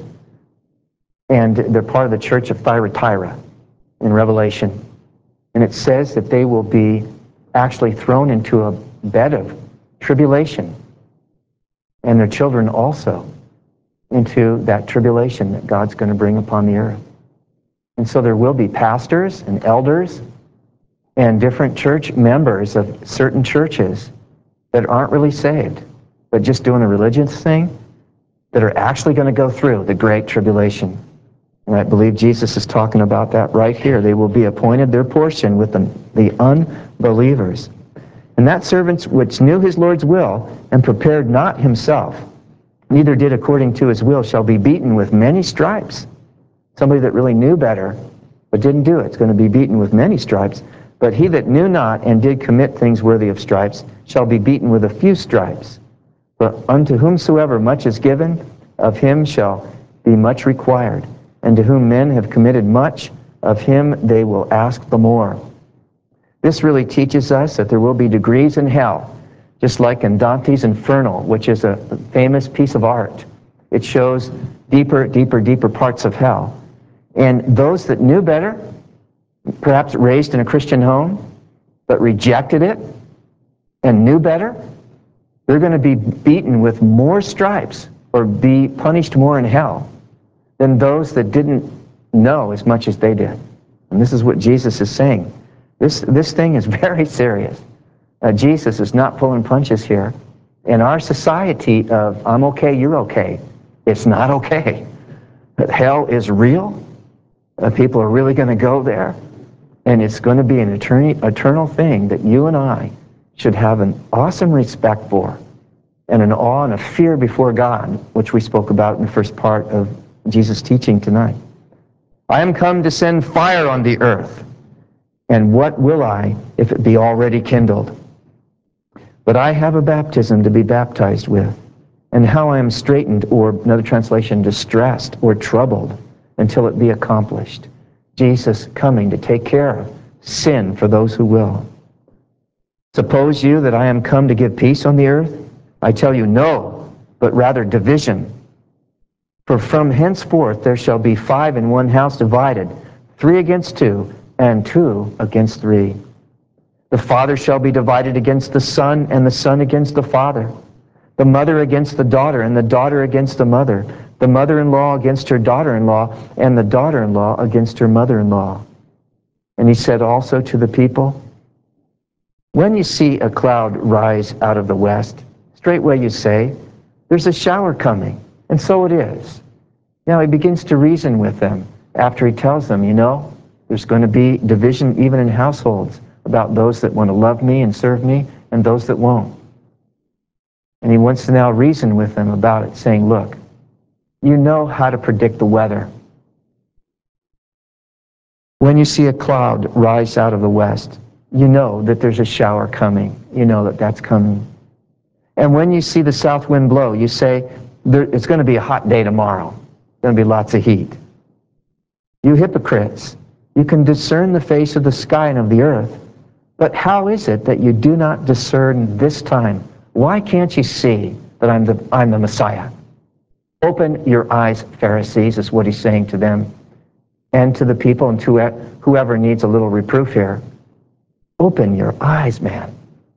and they're part of the church of Thyatira in Revelation. And it says that they will be actually thrown into a bed of tribulation, and their children also into that tribulation that God's going to bring upon the earth. And so there will be pastors and elders and different church members of certain churches that aren't really saved, but just doing a religious thing, that are actually going to go through the great tribulation. And I believe Jesus is talking about that right here. They will be appointed their portion with the, the unbelievers. And that servant which knew his Lord's will and prepared not himself, neither did according to his will, shall be beaten with many stripes. Somebody that really knew better, but didn't do it, is going to be beaten with many stripes. But he that knew not and did commit things worthy of stripes shall be beaten with a few stripes. For unto whomsoever much is given, of him shall be much required. And to whom men have committed much, of him they will ask the more. This really teaches us that there will be degrees in hell, just like in Dante's Inferno, which is a famous piece of art. It shows deeper, deeper, deeper parts of hell. And those that knew better, perhaps raised in a Christian home, but rejected it and knew better, they're going to be beaten with more stripes or be punished more in hell than those that didn't know as much as they did. And this is what Jesus is saying. This, this thing is very serious. Uh, Jesus is not pulling punches here. In our society of I'm okay, you're okay, it's not okay. But hell is real. Uh, people are really going to go there. And it's going to be an eternal, eternal thing that you and I should have an awesome respect for, and an awe and a fear before God, which we spoke about in the first part of Jesus' teaching tonight. I am come to send fire on the earth, and what will I if it be already kindled? But I have a baptism to be baptized with, and how I am straitened, or another translation, distressed or troubled, until it be accomplished. Jesus coming to take care of sin for those who will. Suppose you that I am come to give peace on the earth? I tell you, no, but rather division. For from henceforth there shall be five in one house divided, three against two, and two against three. The father shall be divided against the son, and the son against the father. The mother against the daughter, and the daughter against the mother. The mother-in-law against her daughter-in-law, and the daughter-in-law against her mother-in-law. And he said also to the people, when you see a cloud rise out of the west, straightway you say, there's a shower coming, and so it is. Now he begins to reason with them after he tells them, you know, there's going to be division even in households about those that want to love me and serve me and those that won't. And he wants to now reason with them about it, saying, look, you know how to predict the weather. When you see a cloud rise out of the west, you know that there's a shower coming. You know that that's coming. And when you see the south wind blow, you say, there, it's going to be a hot day tomorrow. There's going to be lots of heat. You hypocrites, you can discern the face of the sky and of the earth, but how is it that you do not discern this time? Why can't you see that I'm the, I'm the Messiah? Open your eyes, Pharisees, is what he's saying to them, and to the people, and to whoever needs a little reproof here. Open your eyes, man.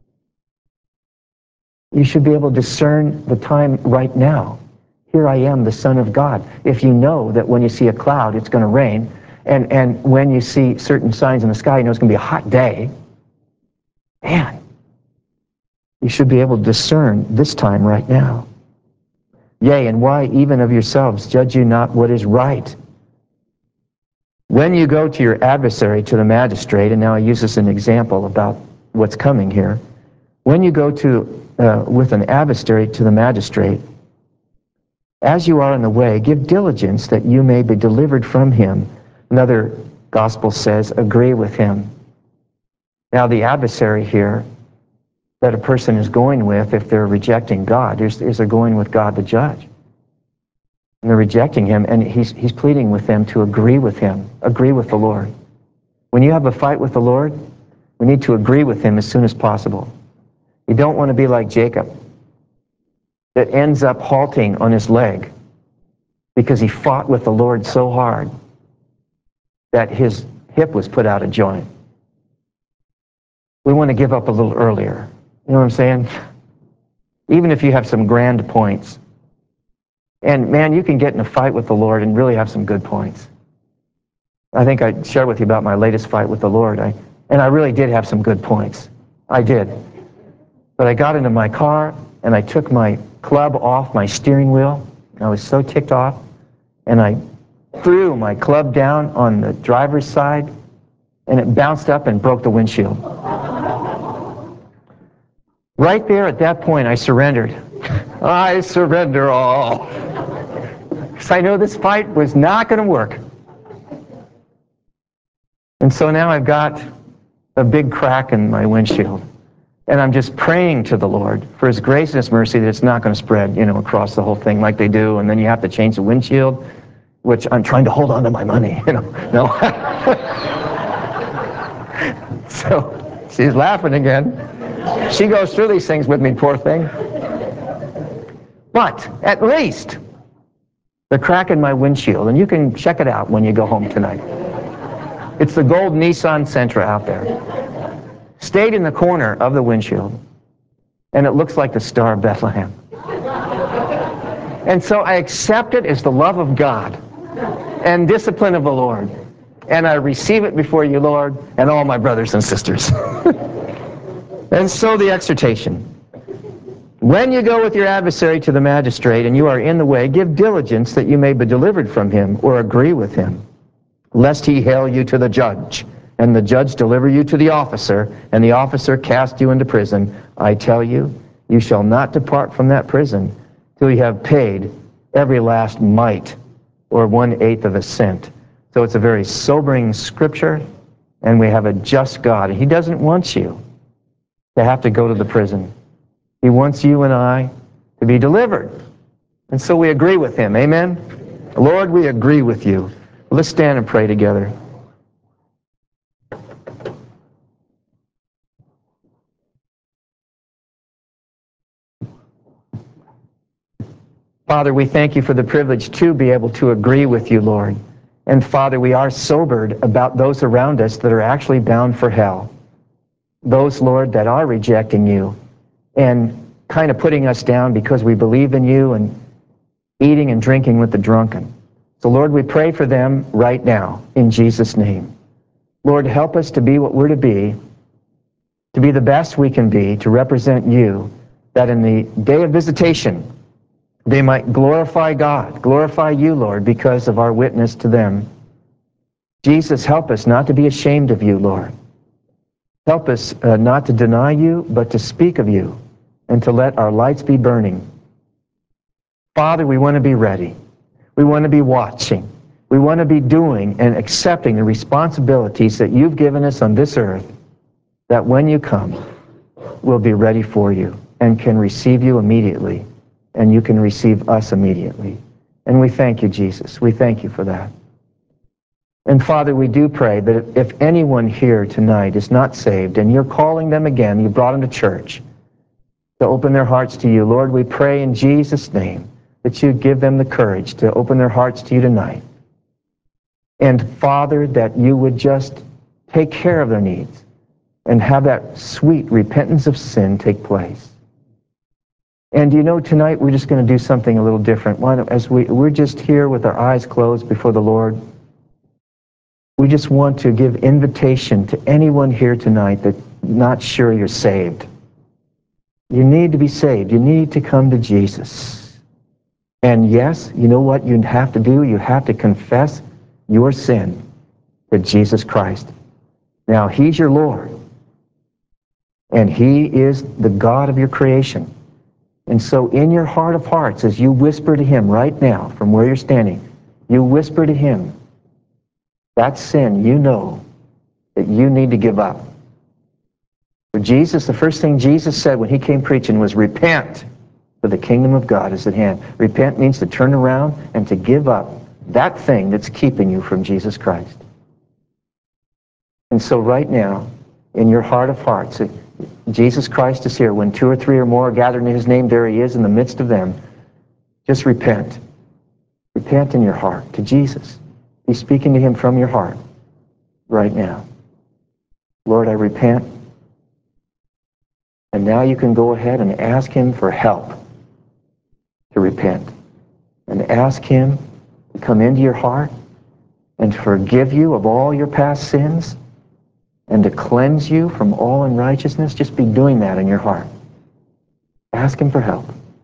You should be able to discern the time right now. Here I am, the Son of God. If you know that when you see a cloud, it's going to rain, and, and when you see certain signs in the sky, you know it's going to be a hot day, man, you should be able to discern this time right now. Yea, and why even of yourselves judge you not what is right? When you go to your adversary, to the magistrate, and now I use this as an example about what's coming here. When you go to uh, with an adversary to the magistrate, as you are in the way, give diligence that you may be delivered from him. Another gospel says, agree with him. Now the adversary here that a person is going with if they're rejecting God. Is, is they're going with God the judge. And they're rejecting him, and he's, he's pleading with them to agree with him, agree with the Lord. When you have a fight with the Lord, we need to agree with him as soon as possible. You don't want to be like Jacob, that ends up halting on his leg because he fought with the Lord so hard that his hip was put out of joint. We want to give up a little earlier. You know what I'm saying? Even if you have some grand points. And man, you can get in a fight with the Lord and really have some good points. I think I shared with you about my latest fight with the Lord. I, and I really did have some good points. I did. But I got into my car and I took my club off my steering wheel. I was so ticked off. And I threw my club down on the driver's side and it bounced up and broke the windshield. Right there at that point, I surrendered. I surrender all. Because I know this fight was not going to work. And so now I've got a big crack in my windshield. And I'm just praying to the Lord for his grace and his mercy that it's not going to spread, you know, across the whole thing like they do. And then you have to change the windshield, which I'm trying to hold on to my money, you know. No. So she's laughing again. She goes through these things with me, poor thing. But at least the crack in my windshield, and you can check it out when you go home tonight. It's the gold Nissan Sentra out there. Stayed in the corner of the windshield, and it looks like the Star of Bethlehem. And so I accept it as the love of God and discipline of the Lord. And I receive it before you, Lord, and all my brothers and sisters. And so the exhortation. When you go with your adversary to the magistrate and you are in the way, give diligence that you may be delivered from him or agree with him, lest he hale you to the judge, and the judge deliver you to the officer, and the officer cast you into prison. I tell you, you shall not depart from that prison till you have paid every last mite, or one-eighth of a cent. So it's a very sobering scripture, and we have a just God. He doesn't want you to have to go to the prison. He wants you and I to be delivered. And so we agree with him. Amen? Lord, we agree with you. Let's stand and pray together. Father, we thank you for the privilege to be able to agree with you, Lord. And Father, we are sobered about those around us that are actually bound for hell. Those, Lord, that are rejecting you and kind of putting us down because we believe in you and eating and drinking with the drunken. So, Lord, we pray for them right now in Jesus' name. Lord, help us to be what we're to be, to be the best we can be, to represent you, that in the day of visitation, they might glorify God, glorify you, Lord, because of our witness to them. Jesus, help us not to be ashamed of you, Lord. Help us uh, not to deny you, but to speak of you and to let our lights be burning. Father, we want to be ready. We want to be watching. We want to be doing and accepting the responsibilities that you've given us on this earth, that when you come, we'll be ready for you and can receive you immediately, and you can receive us immediately. And we thank you, Jesus. We thank you for that. And Father, we do pray that if anyone here tonight is not saved and you're calling them again, you brought them to church to open their hearts to you, Lord, we pray in Jesus' name that you give them the courage to open their hearts to you tonight. And Father, that you would just take care of their needs and have that sweet repentance of sin take place. And you know, tonight we're just going to do something a little different. Why don't, as we, we're just here with our eyes closed before the Lord, we just want to give invitation to anyone here tonight that's not sure you're saved. You need to be saved. You need to come to Jesus. And yes, you know what you have to do? You have to confess your sin to Jesus Christ. Now, he's your Lord. And he is the God of your creation. And so in your heart of hearts, as you whisper to him right now, from where you're standing, you whisper to him, that sin you know that you need to give up. But Jesus, the first thing Jesus said when he came preaching was, repent, for the kingdom of God is at hand. Repent means to turn around and to give up that thing that's keeping you from Jesus Christ. And so right now, in your heart of hearts, Jesus Christ is here. When two or three or more are gathered in his name, there he is in the midst of them. Just repent. Repent in your heart to Jesus. Be speaking to him from your heart right now. Lord, I repent. And now you can go ahead and ask him for help to repent. And ask him to come into your heart and forgive you of all your past sins and to cleanse you from all unrighteousness. Just be doing that in your heart. Ask him for help.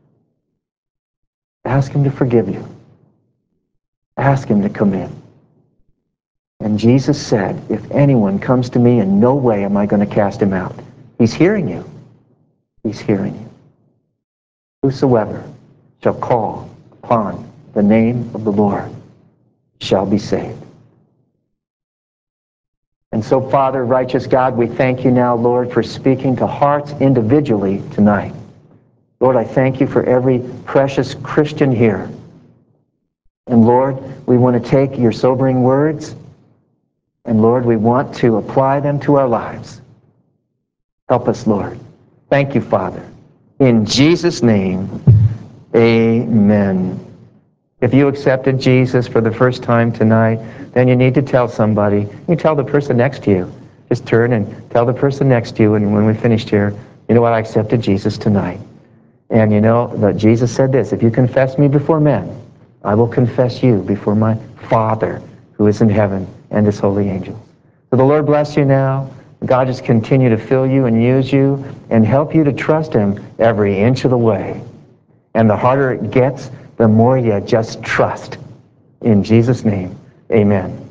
Ask him to forgive you. Ask him to come in. And Jesus said, if anyone comes to me, in no way am I going to cast him out. He's hearing you. He's hearing you. Whosoever shall call upon the name of the Lord shall be saved. And so, Father, righteous God, we thank you now, Lord, for speaking to hearts individually tonight. Lord, I thank you for every precious Christian here. And Lord, we want to take your sobering words, and Lord, we want to apply them to our lives. Help us, Lord. Thank you, Father. In Jesus' name, amen. If you accepted Jesus for the first time tonight, then you need to tell somebody. You tell the person next to you. Just turn and tell the person next to you, and when we finished here, you know what, I accepted Jesus tonight. And you know that Jesus said this, if you confess me before men, I will confess you before my Father who is in heaven and his holy angels. So the Lord bless you now. God just continue to fill you and use you and help you to trust him every inch of the way. And the harder it gets, the more you just trust. In Jesus' name, amen.